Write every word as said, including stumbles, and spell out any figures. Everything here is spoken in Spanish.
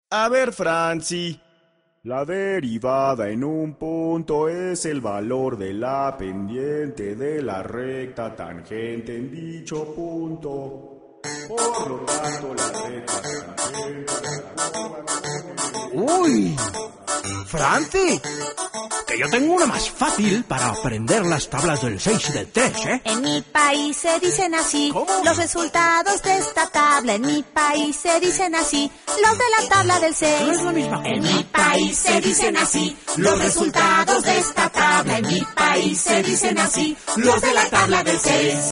A ver, Franci. La derivada en un punto es el valor de la pendiente de la recta tangente en dicho punto. Por lo tanto, la recta tangente... ¡Uy! ¡Franci! Que yo tengo una más fácil para aprender las tablas del seis y del tres, ¿eh? En mi país se dicen así. ¿Cómo? Los resultados de esta tabla. En mi país se dicen así. Los de la tabla del seis. No es la misma cosa. En mi país se dicen así. Los resultados de esta tabla. En mi país se dicen así. Los de la tabla del seis.